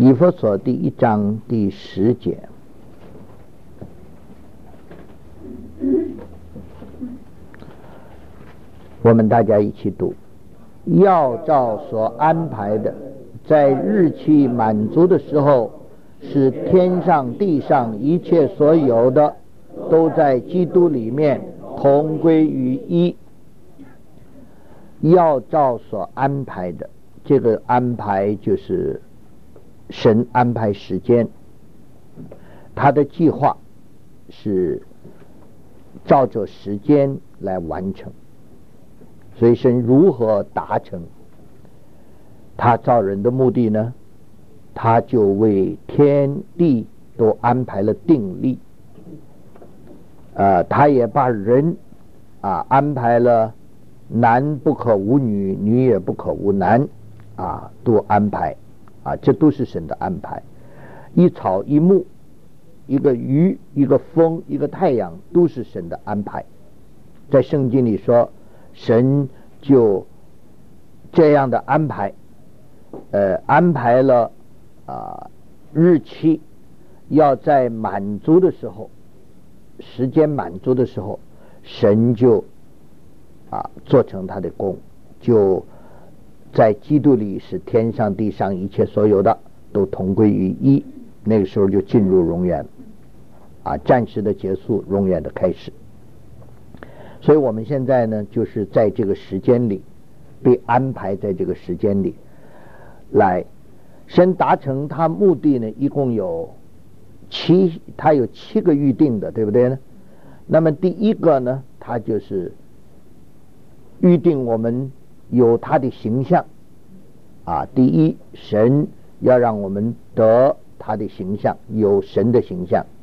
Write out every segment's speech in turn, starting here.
以弗所第1章第10节，我们大家一起读：要照所安排的，在日期满足的时候，使天上地上一切所有的都在基督里面同归于一。要照所安排的，这个安排就是神安排时间，他的计划是照着时间来完成。所以神如何达成他造人的目的呢？他就为天地都安排了定例，他也把人安排了男不可无女，女也不可无男，都安排，这都是神的安排。一草一木，一个鱼，一个风，一个太阳，都是神的安排。在圣经里说，神就这样的安排，安排了日期，要在满足的时候，时间满足的时候，神就做成他的功，就在基督里使天上地上一切所有的都同归于一。那个时候就进入永远，暂时的结束，永远的开始。所以我们现在呢，就是在这个时间里被安排，在这个时间里来神达成他目的呢，一共有他有7个预定的，对不对呢？那么第一个呢，他就是预定我们有他的形象第一，神要让我们得他的形象，有神的形象。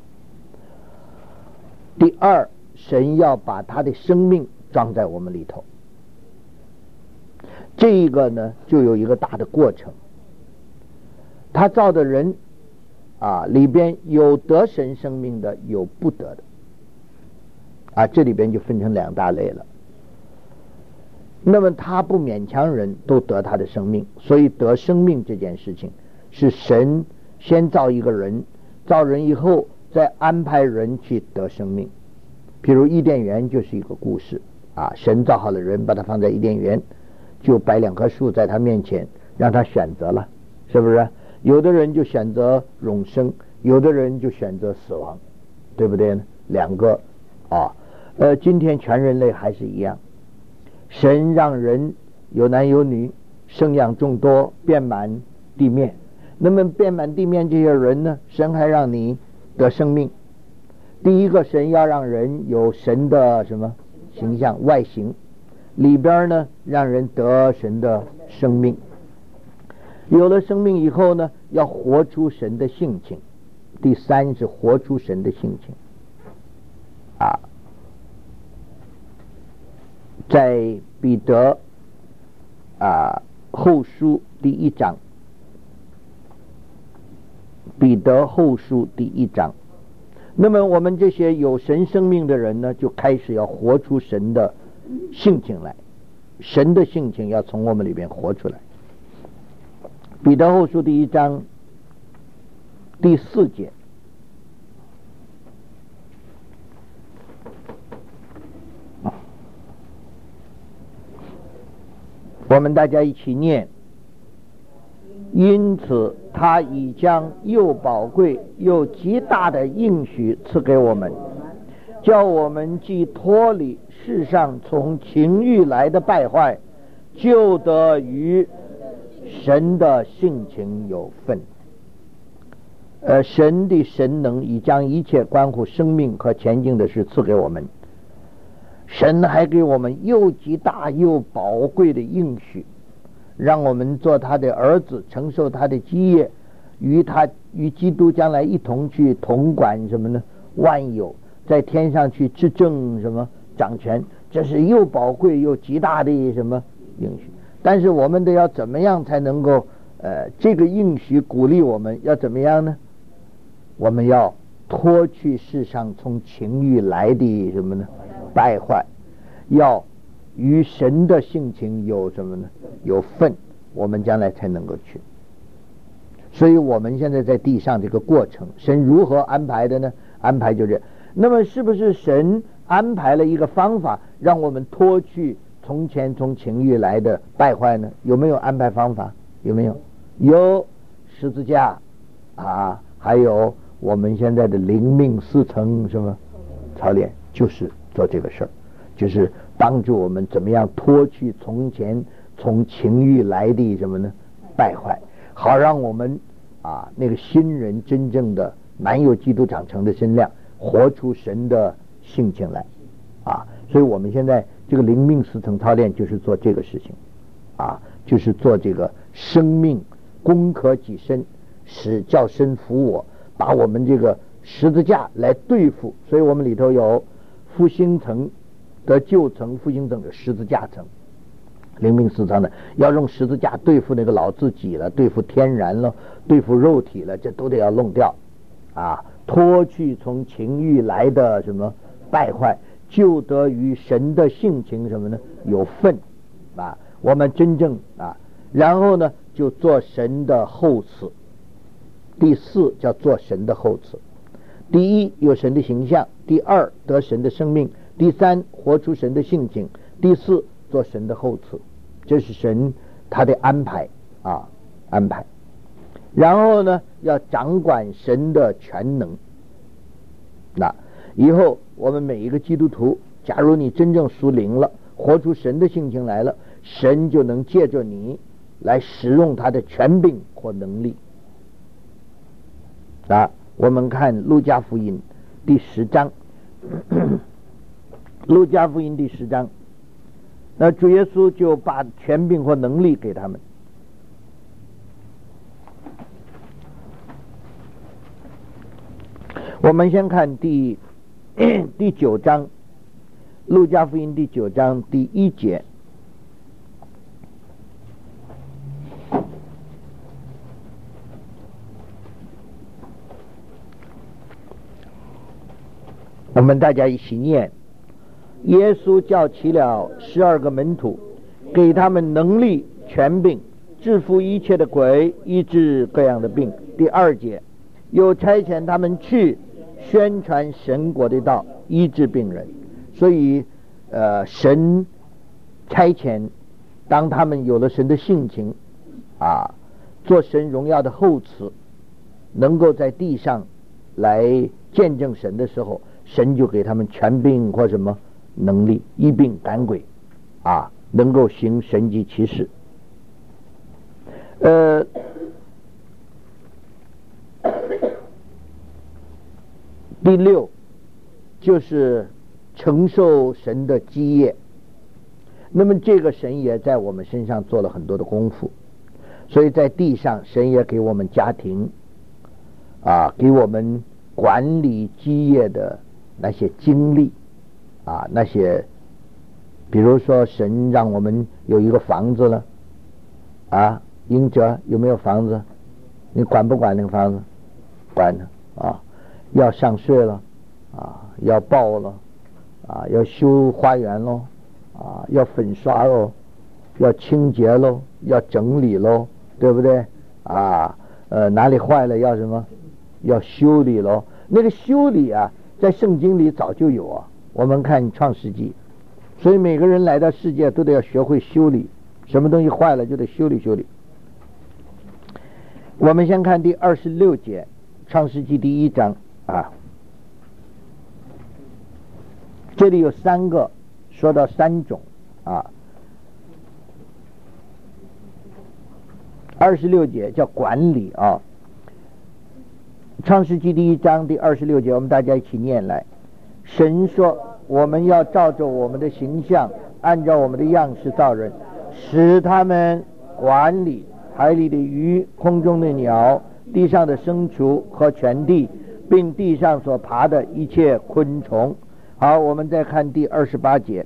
第二，神要把他的生命装在我们里头。这一个呢，就有一个大的过程。他造的人里边有得神生命的，有不得的这里边就分成2大类了。那么他不勉强人都得他的生命，所以得生命这件事情是神先造一个人，造人以后再安排人去得生命。譬如伊甸园就是一个故事神造好了人，把他放在伊甸园，就摆2棵树在他面前，让他选择了，是不是？有的人就选择永生，有的人就选择死亡，对不对呢？2个今天全人类还是一样，神让人有男有女，生养众多，遍满地面。那么遍满地面这些人呢，神还让你得生命。第一个，神要让人有神的什么形象，外形里边呢，让人得神的生命。有了生命以后呢，要活出神的性情。第3是活出神的性情在彼得后书第1章，彼得后书第1章。那么我们这些有神生命的人呢，就开始要活出神的性情来，神的性情要从我们里边活出来。彼得后书第1章第4节，我们大家一起念：因此他已将又宝贵又极大的应许赐给我们，叫我们既脱离世上从情欲来的败坏，就得与神的性情有份。神的神能已将一切关乎生命和前进的事赐给我们，神还给我们又极大又宝贵的应许，让我们做他的儿子，承受他的基业，与基督将来一同去统管什么呢？万有，在天上去执政什么掌权。这是又宝贵又极大的什么应许。但是我们得要怎么样才能够这个应许鼓励我们要怎么样呢？我们要脱去世上从情欲来的什么呢？败坏，要与神的性情有什么呢？有份，我们将来才能够去。 所以我们现在在地上这个过程，神如何安排的呢？安排就是，那么是不是神安排了一个方法，让我们脱去从前从情欲来的败坏呢？有没有安排方法？有没有？有十字架啊，还有我们现在的灵命4层什么操练，就是做这个事儿，就是帮助我们怎么样脱去从前从情欲来的什么呢？败坏，好让我们那个新人真正的满有基督长成的身量，活出神的性情来所以我们现在这个灵命4层操练就是做这个事情就是做这个生命攻克己身，使叫身服我，把我们这个十字架来对付。所以我们里头有复兴层的旧层，复兴层的十字架层，灵命4层的要用十字架对付那个老自己了，对付天然了，对付肉体了，这都得要弄掉脱去从情欲来的什么败坏，就得与神的性情什么呢？有份我们真正然后呢就做神的后嗣。第4叫做神的后嗣。第1有神的形象，第2得神的生命，第3活出神的性情，第4做神的后嗣。这是神他的安排安排。然后呢要掌管神的全能。以后我们每一个基督徒，假如你真正属灵了，活出神的性情来了，神就能借着你来使用他的权柄或能力我们看路加福音第10章路加福音第10章，那主耶稣就把权柄或能力给他们。我们先看第9章，路加福音第9章第1节。我们大家一起念：耶稣叫起了12个门徒，给他们能力权柄，制服一切的鬼，医治各样的病。第2节，又差遣他们去宣传神国的道，医治病人。所以神差遣，当他们有了神的性情做神荣耀的后嗣，能够在地上来见证神的时候，神就给他们权柄或什么能力，医病赶鬼能够行神迹奇事。第6就是承受神的基业。那么这个神也在我们身上做了很多的功夫，所以在地上神也给我们家庭给我们管理基业的那些经历那些比如说神让我们有一个房子了英哲有没有房子？你管不管那个房子？管的要上税了要报了要修花园咯要粉刷咯，要清洁咯，要整理咯，对不对哪里坏了要什么？要修理咯。那个修理在圣经里早就有我们看创世纪。所以每个人来到世界都得要学会修理，什么东西坏了就得修理修理。我们先看第26节，创世纪第1章这里有3个，说到3种26节叫管理创世纪第1章第26节，我们大家一起念来。神说，我们要照着我们的形象，按照我们的样式造人，使他们管理海里的鱼，空中的鸟，地上的牲畜和全地，并地上所爬的一切昆虫。好，我们再看第28节，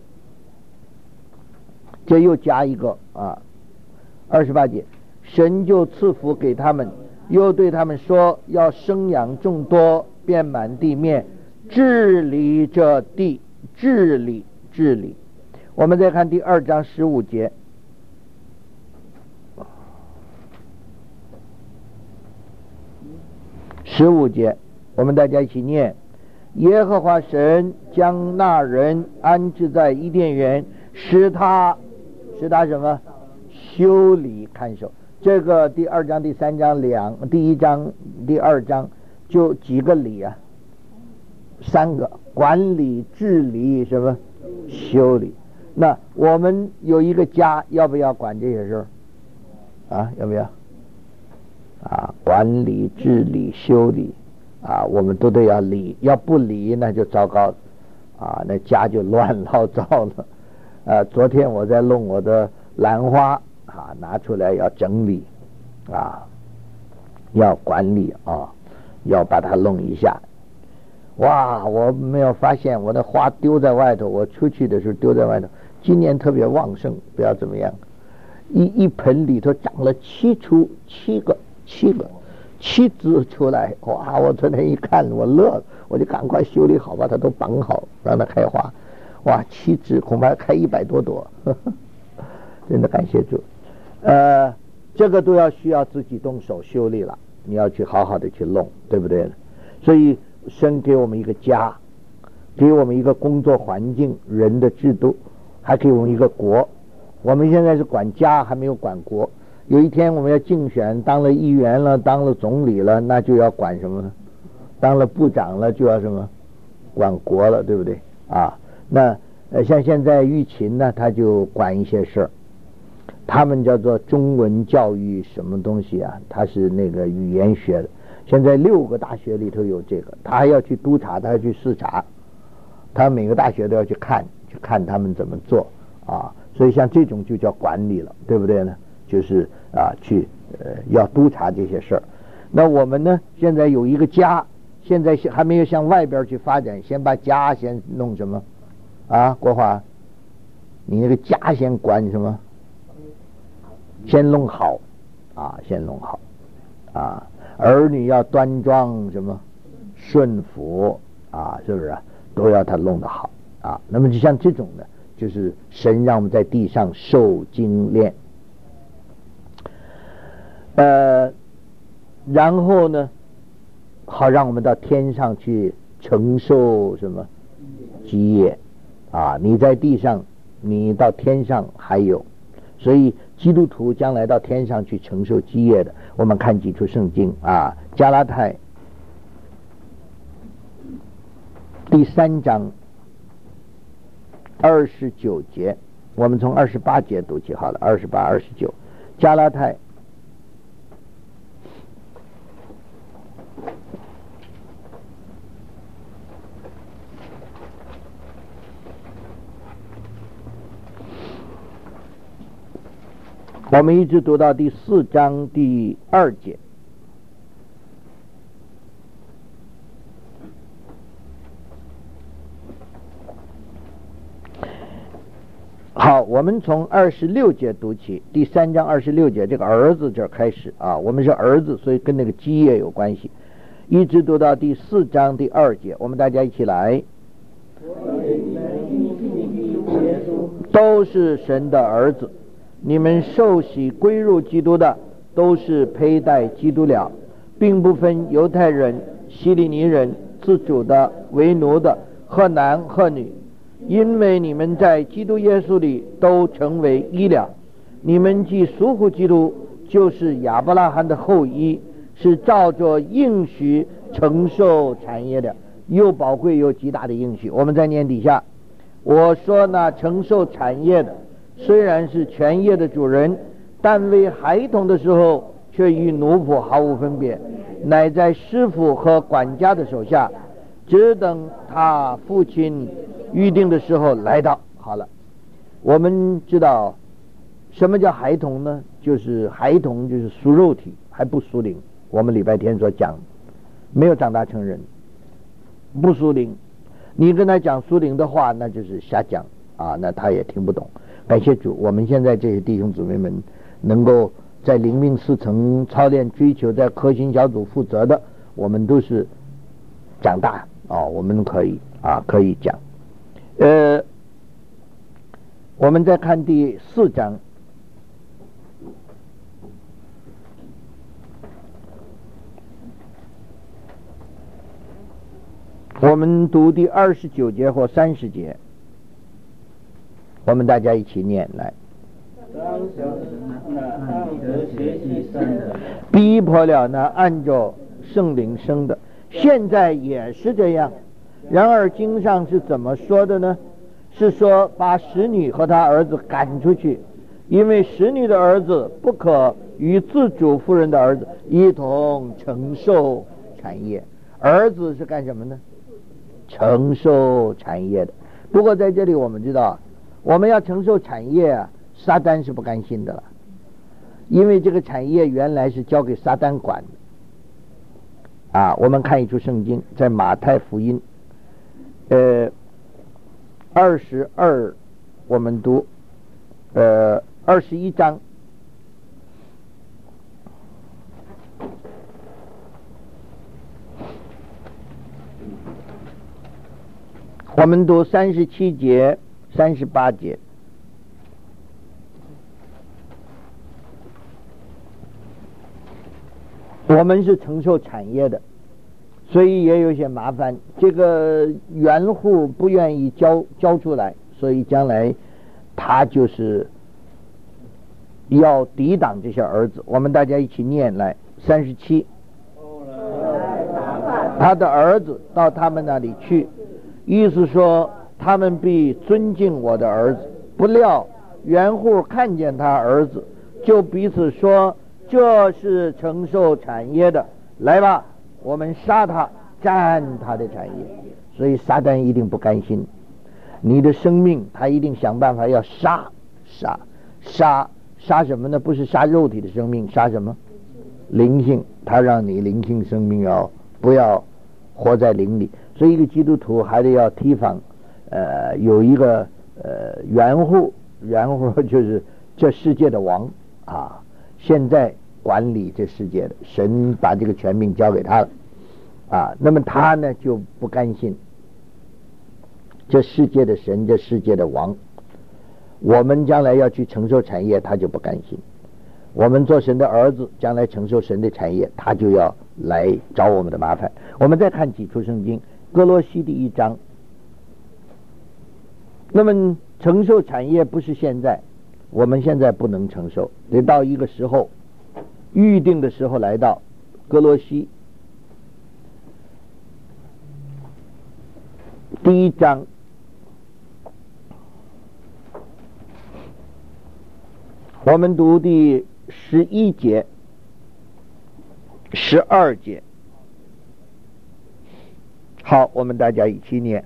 这又加一个28节，神就赐福给他们，又对他们说，要生养众多，遍满地面，治理这地，治理。我们再看第2章15节， 15节，我们大家一起念：耶和华神将那人安置在伊甸园，使他什么？修理看守。这个第2章、第3章第1章、第2章就几个理啊？3个：管理、治理，什么？修理。那我们有一个家，要不要管这些事儿啊？要不要啊？管理、治理、修理啊，我们都得要理，要不理那就糟糕啊，那家就乱糟糟了。昨天我在弄我的兰花啊，拿出来要整理啊，要管理啊，要把它弄一下。哇，我没有发现我的花丢在外头，我出去的时候丢在外头。今年特别旺盛，不要怎么样，一盆里头长了7枝出来。哇，我昨天一看我乐了，我就赶快修理好，把它都绑好，让它开花。哇，7枝恐怕开100多朵，呵呵，真的感谢主。这个都需要自己动手修理了，你要去好好的去弄，对不对？所以神给我们一个家，给我们一个工作环境，人的制度，还给我们一个国。我们现在是管家，还没有管国。有一天我们要竞选，当了议员了，当了总理了，那就要管什么呢？当了部长了，就要什么？管国了，对不对啊？那像现在玉琴呢，他就管一些事儿，他们叫做中文教育什么东西啊？他是那个语言学的，现在6个大学里头有这个，他还要去督查，他要去视察，他每个大学都要去看他们怎么做啊。所以像这种就叫管理了，对不对呢？就是去要督查这些事儿。那我们呢，现在有一个家，现在还没有向外边去发展，先把家先弄什么啊？国华，你那个家先管什么？先弄好啊，先弄好啊。儿女要端庄什么？顺服啊，是不是都要他弄得好啊？那么就像这种的，就是神让我们在地上受精炼。然后呢，好让我们到天上去承受什么基业啊？你在地上，你到天上还有，所以基督徒将来到天上去承受基业的，我们看几处圣经啊，加拉太第3章29节，我们从28节读起好了，28、29，加拉太我们一直读到第4章第2节。好，我们从26节读起，第3章26节，这个儿子这儿开始啊，我们是儿子，所以跟那个基业有关系，一直读到第4章第2节，我们大家一起来。都是神的儿子，你们受洗归入基督的，都是佩戴基督了，并不分犹太人、希利尼人、自主的、为奴的，和男和女，因为你们在基督耶稣里都成为一了。你们既属乎基督，就是亚伯拉罕的后裔，是照着应许承受产业的，又宝贵又极大的应许。我们在念底下，我说那承受产业的，虽然是全业的主人，但为孩童的时候，却与奴仆毫无分别，乃在师傅和管家的手下，只等他父亲预定的时候来到。好了，我们知道什么叫孩童呢？就是孩童就是属肉体，还不属灵。我们礼拜天所讲，没有长大成人，不属灵。你跟他讲属灵的话，那就是瞎讲啊，那他也听不懂。感谢主，我们现在这些弟兄姊妹们能够在灵命4层操练追求，在核心小组负责的，我们都是长大啊，我们可以讲。我们再看第4章。 我们读第29节或30节，我们大家一起念来。逼迫了那按照圣灵生的，现在也是这样。然而经上是怎么说的呢？是说把使女和她儿子赶出去，因为使女的儿子不可与自主妇人的儿子一同承受产业。儿子是干什么呢？承受产业的。不过在这里我们知道，我们要承受产业啊，撒旦是不甘心的了，因为这个产业原来是交给撒旦管的啊。我们看一处圣经，在马太福音22，我们读21章，我们读37节38节。我们是承受产业的，所以也有些麻烦。这个原户不愿意交出来，所以将来他就是要抵挡这些儿子。我们大家一起念来37。他的儿子到他们那里去，意思说他们必尊敬我的儿子。不料原户看见他儿子，就彼此说，这是承受产业的，来吧，我们杀他，占他的产业。所以撒旦一定不甘心，你的生命他一定想办法要杀什么呢？不是杀肉体的生命，杀什么？灵性。他让你灵性生命不要活在灵里。所以一个基督徒还得要提防有一个原户就是这世界的王啊，现在管理这世界的，神把这个权柄交给他了啊。那么他呢就不甘心，这世界的神，这世界的王，我们将来要去承受产业，他就不甘心。我们做神的儿子，将来承受神的产业，他就要来找我们的麻烦。我们再看几处圣经，哥罗西第1章。那么承受产业不是现在，我们现在不能承受，得到一个时候，预定的时候来到。哥罗西第1章我们读第11节12节。好，我们大家一起念。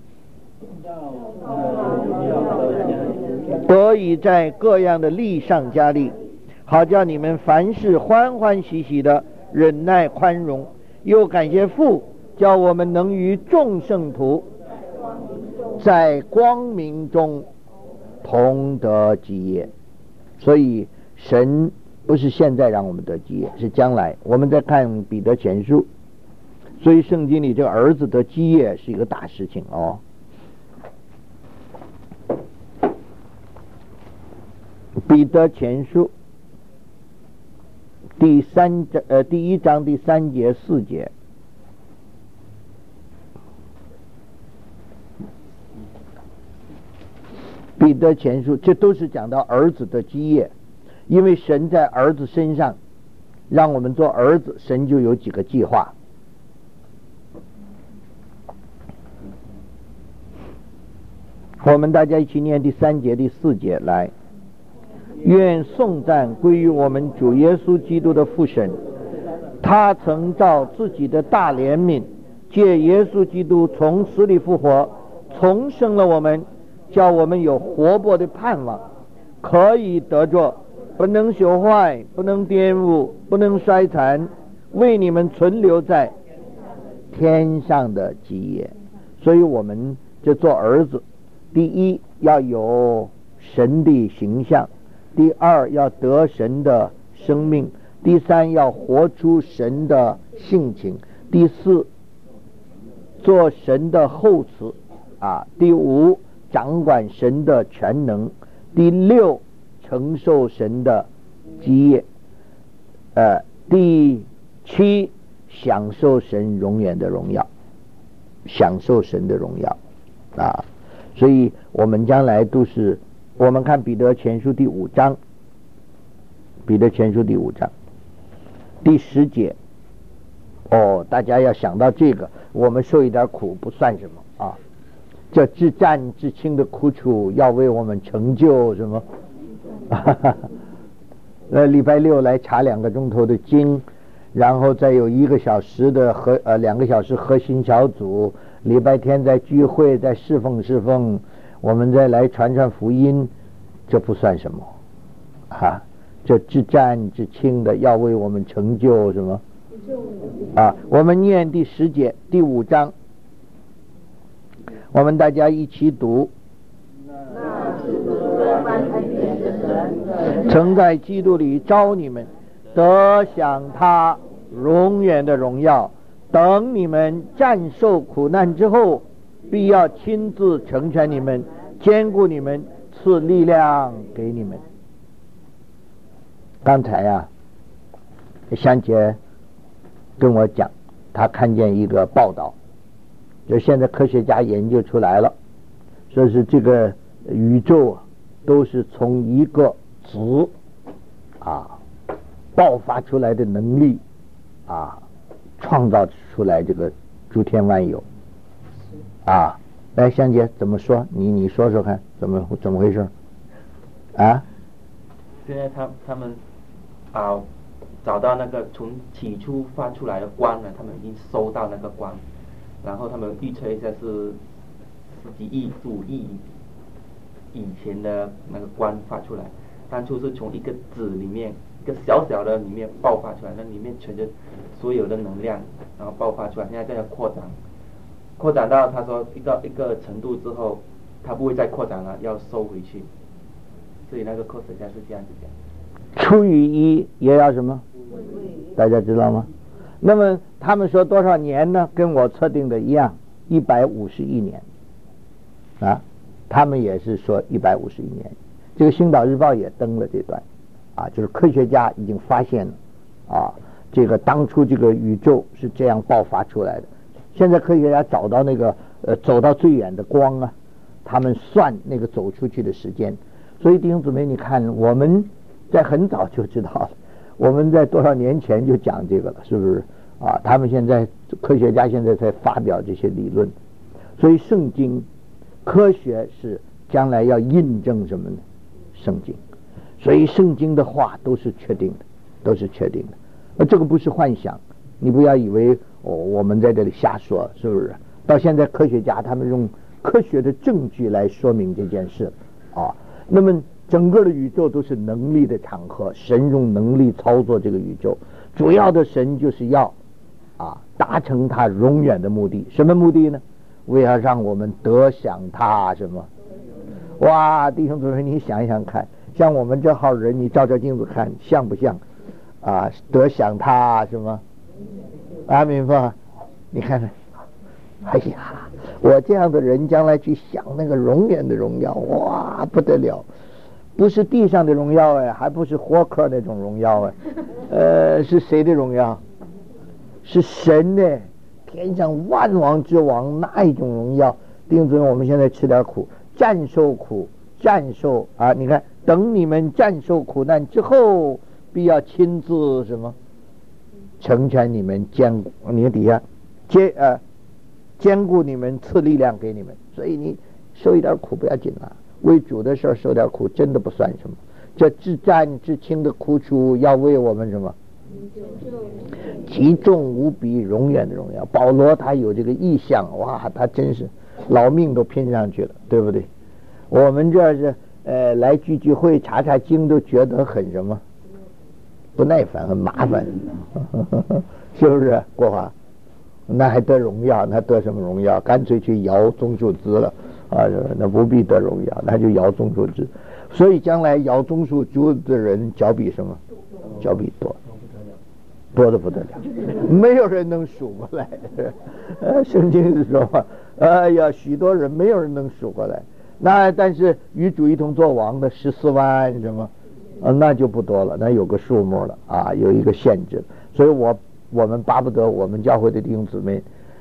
得以在各样的力上加力，好叫你们凡事欢欢喜喜的忍耐宽容，又感谢父，叫我们能与众圣徒在光明中同得基业。所以神不是现在让我们得基业，是将来。我们再看彼得前书，所以圣经里这个儿子得基业是一个大事情哦。彼得前书第1章第3节4节。彼得前书，这都是讲到儿子的基业，因为神在儿子身上让我们做儿子，神就有几个计划。我们大家一起念第3节第4节来。愿颂赞归于我们主耶稣基督的父神，他曾照自己的大怜悯，借耶稣基督从死里复活，重生了我们，叫我们有活泼的盼望，可以得着不能朽坏、不能玷污、不能衰残，为你们存留在天上的基业。所以我们这做儿子，第一要有神的形象，第二要得神的生命，第三要活出神的性情，第四做神的后嗣啊，第五掌管神的全能，第六承受神的基业，第七享受神永远的荣耀。 享受神的荣耀啊。所以我们将来都是，我们看彼得前书第5章，彼得前书第5章第10节，大家要想到这个，我们受一点苦不算什么啊。这至战至轻的苦楚要为我们成就什么？礼拜六来查2个钟头的经，然后再有1个小时的2个小时核心小组，礼拜天再聚会，再侍奉，我们再来传福音，这不算什么啊。这至战至轻的要为我们成就什么啊？我们念第10节第5章，我们大家一起读。曾在基督里召你们得享他永远的荣耀，等你们战胜苦难之后，必要亲自成全你们，坚固你们，赐力量给你们。刚才香姐跟我讲，她看见一个报道，就现在科学家研究出来了，说是这个宇宙都是从一个子爆发出来的能力创造出来这个诸天万有来，香姐怎么说？你说说看，怎么回事啊？ 现在他们找到那个从起初发出来的光呢，他们已经收到那个光，然后他们预测一下是10几亿、15亿以前的那个光发出来，当初是从一个子里面，一个小小的里面爆发出来，那里面存着所有的能量，然后爆发出来，现在在扩展到他说一个程度之后，它不会再扩展了，要收回去。所以那个科学家是这样子讲。 除以1也要什么？大家知道吗？那么他们说多少年呢？跟我测定的一样，151年他们也是说151年。这个《星岛日报》也登了这段就是科学家已经发现了这个当初这个宇宙是这样爆发出来的。现在科学家找到那个走到最远的光他们算那个走出去的时间。所以弟兄姊妹，你看我们在很早就知道了，我们在多少年前就讲这个了，是不是他们现在科学家现在才发表这些理论。所以圣经科学是将来要印证什么呢？圣经。所以圣经的话都是确定的，这个不是幻想。你不要以为我们在这里瞎说，是不是？到现在科学家他们用科学的证据来说明这件事那么整个的宇宙都是能力的场合，神用能力操作这个宇宙，主要的神就是要达成他永远的目的。什么目的呢？为了让我们得享他什么？哇，弟兄姊妹，你想一想看，像我们这号人，你照照镜子看，像不像得享他什么？阿明白？你看看，哎呀，我这样的人将来去享那个永远的荣耀，哇，不得了！不是地上的荣耀还不是活客那种荣耀是谁的荣耀？是神的，天上万王之王那一种荣耀。弟兄姊妹，我们现在吃点苦，战胜苦，你看，等你们战胜苦难之后，必要亲自什么？成全你们，你看底下坚固你们，赐力量给你们。所以你受一点苦不要紧为主的事受点苦真的不算什么。这至战至轻的苦楚要为我们什么？极重无比永远的荣耀。保罗他有这个意向，哇，他真是老命都拼上去了，对不对？我们这是来聚会查查经都觉得很什么不耐烦，很麻烦是不是？国华那还得荣耀？那得什么荣耀？干脆去摇棕树枝了那不必得荣耀，那就摇棕树枝。所以将来摇棕树枝的人脚比什么？脚比多得不得了，没有人能数过来圣经是说哎呀，许多人没有人能数过来。那但是与主一同作王的14万什么那就不多了，那有个数目了有一个限制。所以我们巴不得我们教会的弟兄姊妹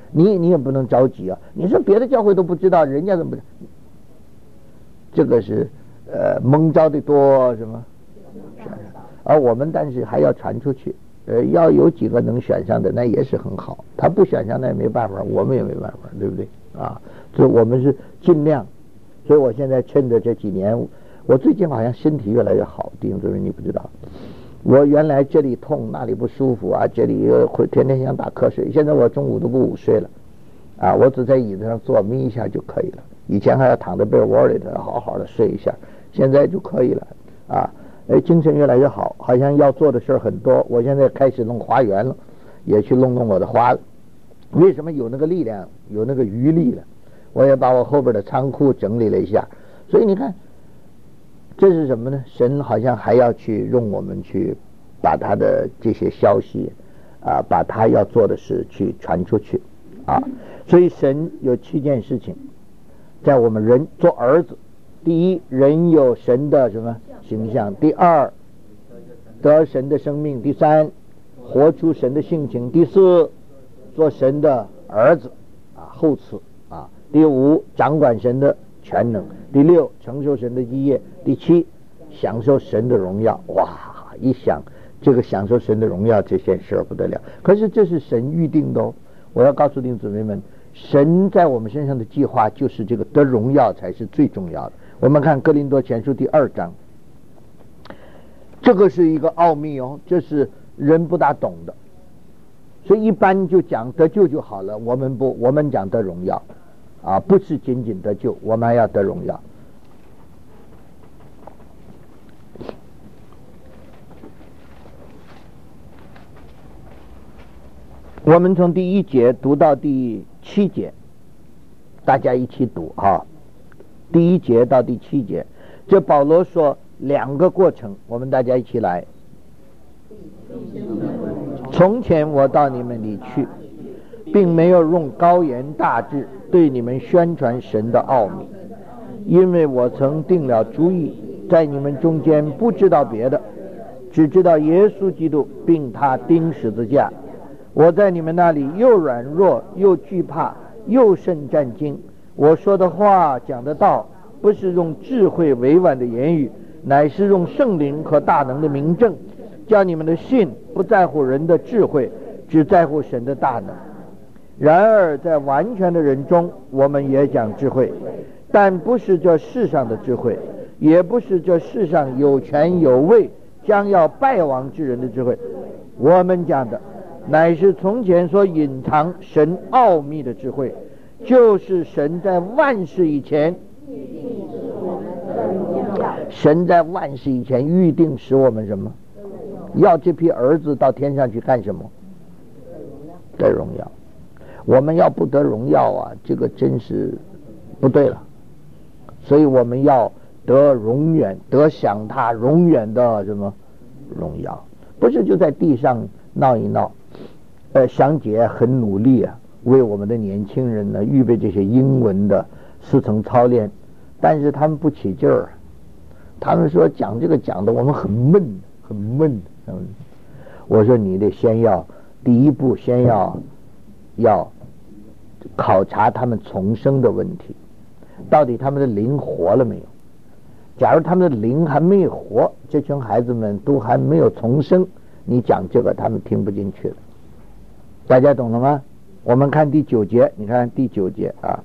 你也不能着急啊。你说别的教会都不知道，人家怎么不知道？这个是蒙召的多什么选上，而我们但是还要传出去，要有几个能选上的那也是很好，他不选上那也没办法，我们也没办法，对不对啊？所以我们是尽量。所以我现在趁着这几年，我最近好像身体越来越好，弟兄姊妹你不知道，我原来这里痛那里不舒服啊，这里会天天想打瞌睡，现在我中午都不午睡了啊，我只在椅子上坐眯一下就可以了，以前还要躺在被窝里头好好的睡一下，现在就可以了啊。精神越来越好，好像要做的事很多，我现在开始弄花园了，也去弄我的花了。为什么有那个力量，有那个余力了？我也把我后边的仓库整理了一下，所以你看这是什么呢？神好像还要去用我们去把他的这些消息啊，把他要做的事去传出去啊。所以神有7件事情在我们人做儿子。第一，人有神的什么形象；第二，得神的生命；第三，活出神的性情；第四，做神的儿子啊，后嗣啊；第五，掌管神的全能；第六，承受神的基业；第七，享受神的荣耀。哇，一想这个享受神的荣耀这件事不得了。可是这是神预定的哦。我要告诉弟兄姊妹们，神在我们身上的计划就是这个得荣耀才是最重要的。我们看哥林多前书第2章，这个是一个奥秘哦，这是人不大懂的，所以一般就讲得救就好了。我们不，我们讲得荣耀啊，不是仅仅得救，我们还要得荣耀。我们从第1节读到第7节，大家一起读啊。第1节到第7节，这保罗说2个过程，我们大家一起来。从前我到你们里去，并没有用高言大志对你们宣传神的奥秘，因为我曾定了主意，在你们中间不知道别的，只知道耶稣基督并他钉十字架。我在你们那里又软弱又惧怕又甚战惊，我说的话讲的道不是用智慧委婉的言语，乃是用圣灵和大能的明证，叫你们的信不在乎人的智慧，只在乎神的大能。然而在完全的人中，我们也讲智慧，但不是这世上的智慧，也不是这世上有权有位将要败亡之人的智慧。我们讲的乃是从前所隐藏神奥秘的智慧，就是神在万事以前，神在万事以前预定使我们什么？要这批儿子到天上去干什么？得荣耀。我们要不得荣耀啊，这个真是不对了。所以我们要得永远，得享他永远的什么荣耀？不是就在地上闹一闹。祥姐很努力啊，为我们的年轻人呢预备这些英文的4层操练，但是他们不起劲儿，他们说讲这个讲的我们很闷很闷。我说你得先要第一步，先要考察他们重生的问题，到底他们的灵活了没有？假如他们的灵还没有活，这群孩子们都还没有重生，你讲这个他们听不进去了。大家懂了吗？我们看第9节，你看第9节啊。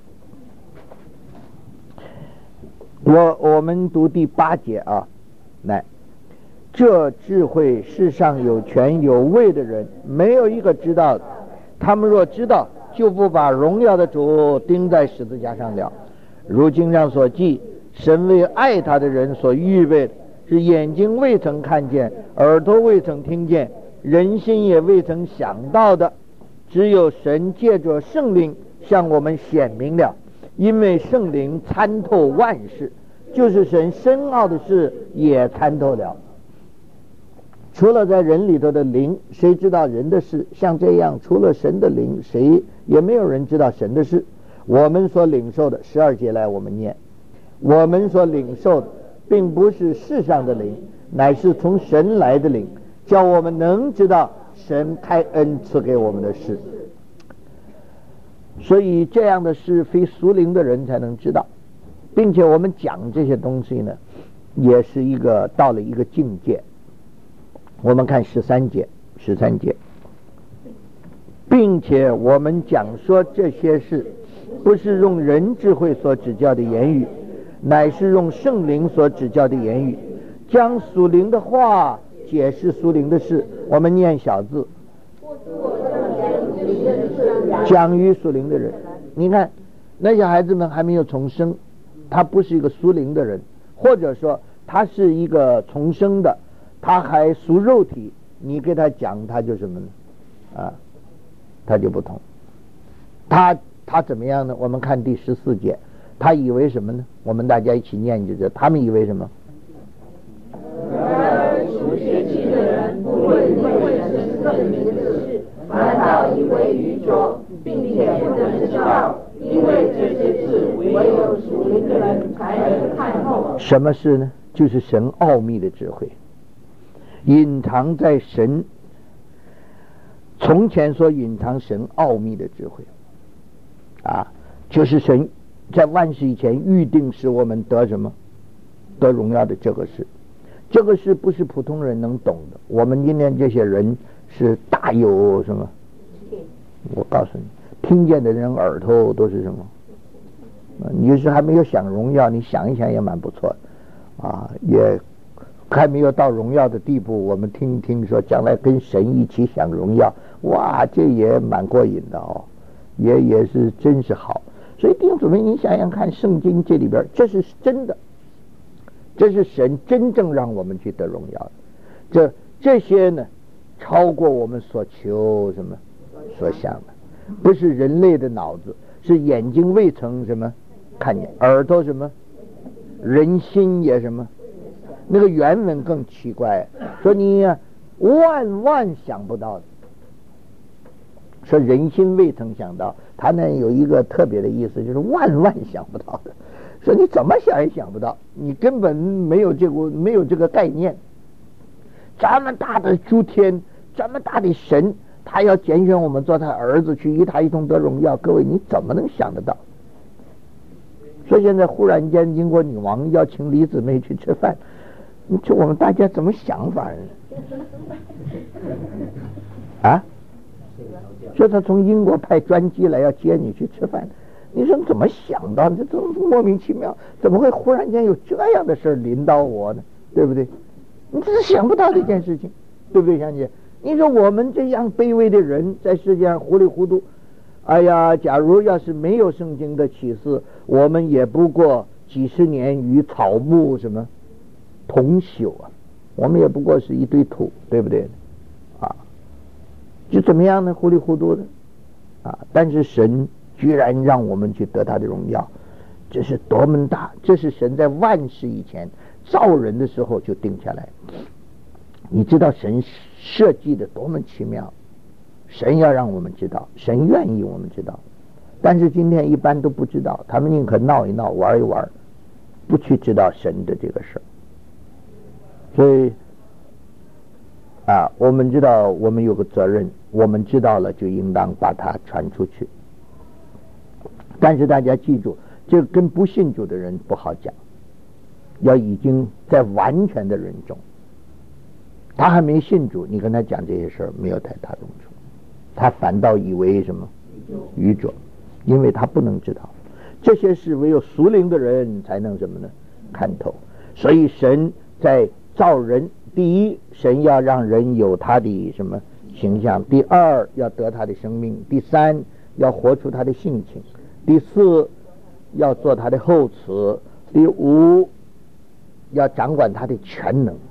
我们读第8节啊，来，这智慧世上有权有位的人没有一个知道的，他们若知道，就不把荣耀的主钉在十字架上了。如经上所记，神为爱他的人所预备的，是眼睛未曾看见，耳朵未曾听见，人心也未曾想到的，只有神借着圣灵向我们显明了。因为圣灵参透万事，就是神深奥的事也参透了。除了在人里头的灵，谁知道人的事？像这样，除了神的灵，谁也没有人知道神的事。我们所领受的，12节来我们念，我们所领受的并不是世上的灵，乃是从神来的灵，叫我们能知道神开恩赐给我们的事。 所以这样的事非属灵的人才能知道，并且我们讲这些东西呢，也是一个到了一个境界。我们看13节，并且我们讲说这些事，不是用人智慧所指教的言语，乃是用圣灵所指教的言语，将属灵的话解释属灵的事。我们念小字，讲与属灵的人。你看那些孩子们还没有重生，他不是一个属灵的人，或者说他是一个重生的，他还属肉体，你给他讲他就什么呢？他就不同。他怎么样呢？我们看第14节，他以为什么呢？我们大家一起念就知道，他们以为什么？ 属血气的人不论为神圣灵的事，反倒以为愚拙，并且不能知道，因为这些事唯有属灵的人才能看透。 什么事呢？就是神奥秘的智慧，隐藏在神从前所隐藏神奥秘的智慧就是神在万事以前预定使我们得什么？得荣耀的这个事。这个事不是普通人能懂的。我们今天这些人是大有什么？我告诉你，听见的人耳朵都是什么？你就是还没有享荣耀，你想一想也蛮不错的也还没有到荣耀的地步。我们听说将来跟神一起享荣耀，哇，这也蛮过瘾的也是真是好。所以弟兄姊妹，你想想看，圣经这里边这是真的，这是神真正让我们去得荣耀的。这些呢，超过我们所求什么所想的，不是人类的脑子，是眼睛未曾什么看见，耳朵什么，人心也什么。那个原文更奇怪，说你万想不到的，说人心未曾想到，他呢有一个特别的意思，就是万想不到的。说你怎么想也想不到，你根本没有这个概念。这么大的诸天，这么大的神，他要拣选我们做他儿子，去与他一同得荣耀。各位，你怎么能想得到？所以现在忽然间经过女王邀请李姊妹去吃饭，你说我们大家怎么想法呢？说他从英国派专机来要接你去吃饭，你说怎么想到？这莫名其妙，怎么会忽然间有这样的事临到我呢？对不对？你这是想不到的一件事情，对不对，香姐？你说我们这样卑微的人，在世界上糊里糊涂，假如要是没有圣经的启示，我们也不过几十年与草木什么同朽我们也不过是一堆土，对不对？就怎么样呢？糊里糊涂的但是神居然让我们去得他的荣耀，这是多么大！这是神在万事以前造人的时候就定下来。你知道神设计的多么奇妙，神要让我们知道，神愿意我们知道，但是今天一般都不知道，他们宁可闹一闹，玩一玩，不去知道神的这个事。所以我们知道我们有个责任，我们知道了就应当把它传出去。但是大家记住，这跟不信主的人不好讲，要已经在完全的人中，他还没信主，你跟他讲这些事儿没有太大用处，他反倒以为什么愚拙，因为他不能知道这些事，唯有属灵的人才能什么呢？看透。所以神在造人，第一，神要让人有他的什么形象；第二，要得他的生命；第三，要活出他的性情；第四，要做他的后嗣；第五，要掌管他的全能。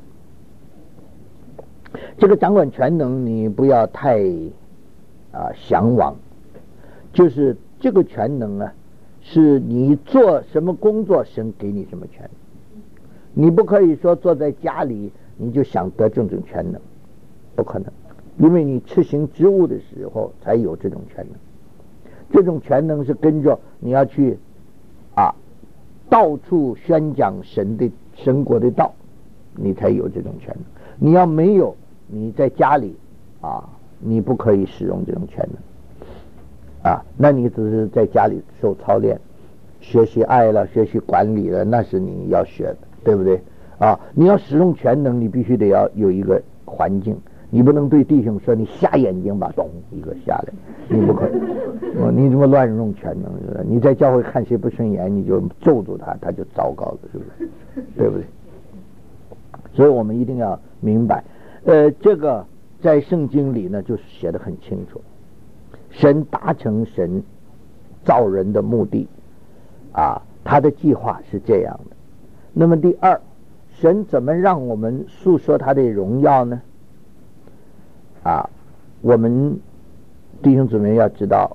这个掌管全能，你不要太向往，就是这个全能是你做什么工作，神给你什么全能。你不可以说坐在家里你就想得这种全能，不可能，因为你执行职务的时候才有这种全能。这种全能是跟着你要去到处宣讲神国的道，你才有这种全能。你要没有，你在家里你不可以使用这种全能那你只是在家里受操练，学习爱了，学习管理了，那是你要学的，对不对？啊，你要使用全能，你必须得要有一个环境，你不能对弟兄说你瞎眼睛吧，咚一个下来，你不可能，你怎么乱用全能？你在教会看谁不顺眼，你就咒住他，他就糟糕了，是不是？对不对？所以我们一定要明白，这个在圣经里呢，就是写得很清楚，神达成神造人的目的啊，他的计划是这样的。那么第二，神怎么让我们诉说他的荣耀呢？啊，我们弟兄姊妹要知道，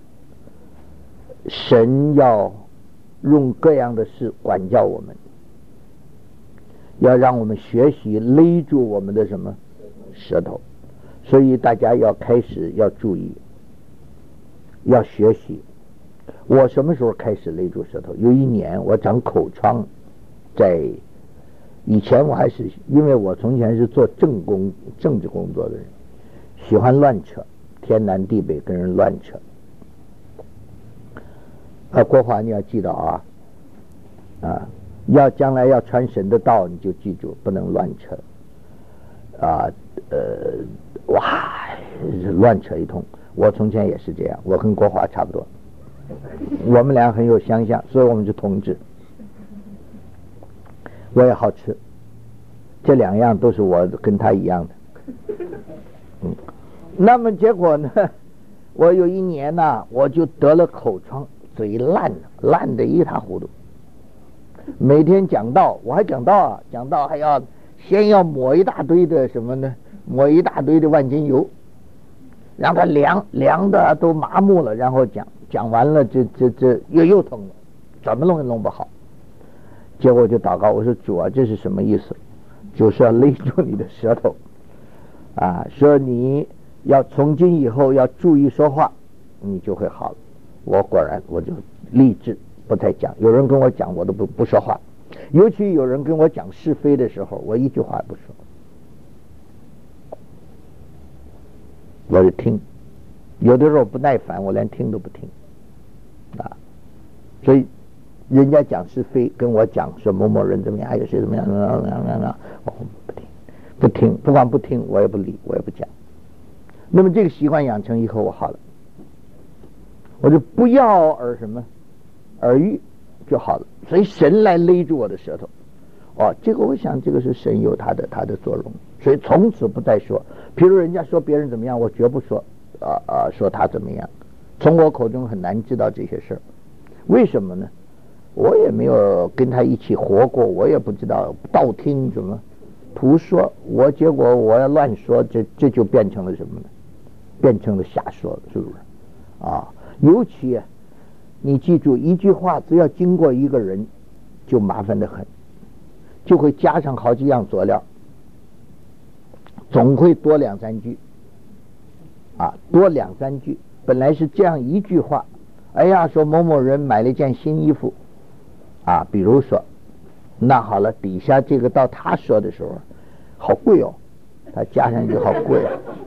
神要用各样的事管教我们，要让我们学习勒住我们的什么舌头，所以大家要开始要注意，要学习。我什么时候开始勒住舌头？有一年我长口疮，在以前我还是因为我从前是做政治工作的人，喜欢乱扯，天南地北跟人乱扯。国华你要记得啊，要将来要传神的道，你就记住不能乱扯啊，乱扯一通。我从前也是这样，我跟国华差不多，我们俩很有相像，所以我们是同志。我也好吃，这两样都是我跟他一样的。那么结果呢，我有一年呢，我就得了口疮，嘴烂得一塌糊涂。每天讲道，我还讲道还要先要抹一大堆的什么呢？抹一大堆的万金油，让它凉的都麻木了，然后讲完了，这又疼了，怎么弄也弄不好。结果就祷告，我说主啊，这是什么意思？就是要勒住你的舌头啊，说你要从今以后要注意说话，你就会好了。我果然我就立志不再讲，有人跟我讲我都不说话，尤其有人跟我讲是非的时候，我一句话也不说，我就听。有的时候不耐烦，我连听都不听啊。所以人家讲是非，跟我讲说某某人怎么样，还有谁怎么样，我不听，不管不听，我也不理，我也不讲。那么这个习惯养成以后，我好了，我就不要耳语就好了。所以神来勒住我的舌头，这个我想这个是神有他的作用，所以从此不再说。譬如人家说别人怎么样，我绝不说说他怎么样，从我口中很难知道这些事儿。为什么呢？我也没有跟他一起活过，我也不知道道听什么图说，结果我要乱说，这就变成了什么呢？变成了瞎说了，是不是啊？尤其你记住，一句话只要经过一个人，就麻烦得很，就会加上好几样佐料，总会多两三句多两三句。本来是这样一句话，哎呀，说某某人买了一件新衣服比如说，那好了，底下这个到他说的时候，好贵哦，他加上一句好贵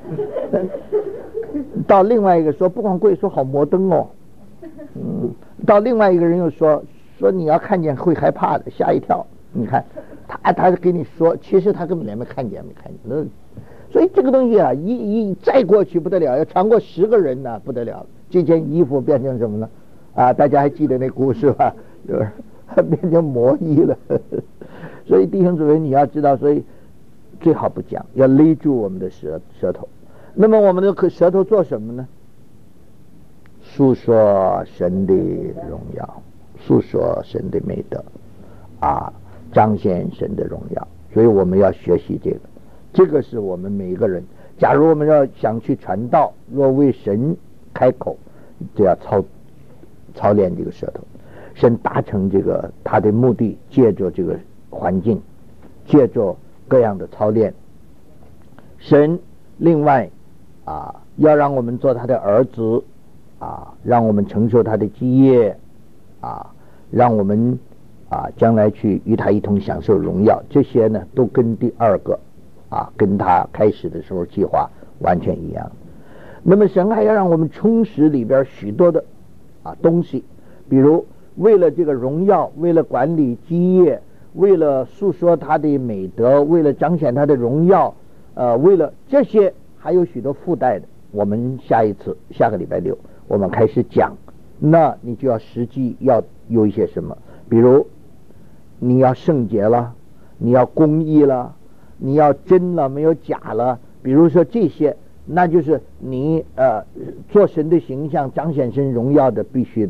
到另外一个说不光贵，说好摩登哦，到另外一个人又说你要看见会害怕的，吓一跳。你看他跟你说，其实他根本连没看见。所以这个东西一再过去不得了，要传过10个人呢，不得了。这件衣服变成什么了大家还记得那故事吧？就是变成魔衣了。所以弟兄姊妹你要知道，所以最好不讲，要勒住我们的舌头。那么我们的舌头做什么呢？诉说神的荣耀，诉说神的美德彰显神的荣耀。所以我们要学习这个是我们每一个人，假如我们要想去传道，若为神开口，就要操练这个舌头。神达成他的目的，借着这个环境，借着各样的操练。神另外要让我们做他的儿子让我们承受他的基业让我们将来去与他一同享受荣耀。这些呢都跟第二个跟他开始的时候计划完全一样。 那么神还要让我们充实里边许多的东西，比如为了这个荣耀，为了管理基业，为了诉说他的美德，为了彰显他的荣耀，为了这些还有许多附带的。我们下个礼拜六我们开始讲，那你就要实际要有一些什么，比如你要圣洁了，你要公义了，你要真了，没有假了，比如说这些，那就是你做神的形象，彰显神荣耀的必须的，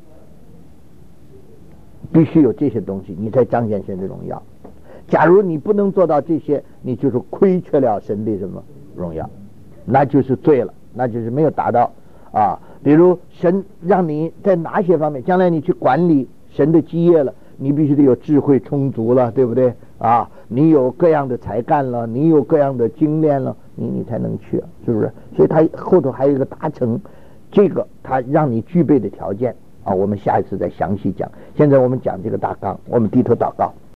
必须有这些东西，你才彰显神的荣耀。假如你不能做到这些，你就是亏缺了神的什么荣耀，那就是罪了，那就是没有达到比如神让你在哪些方面，将来你去管理神的基业了，你必须得有智慧充足了，对不对你有各样的才干了，你有各样的精炼了，你才能去，是不是？所以他后头还有一个达成这个他让你具备的条件我们下一次再详细讲。现在我们讲这个大纲，我们低头祷告。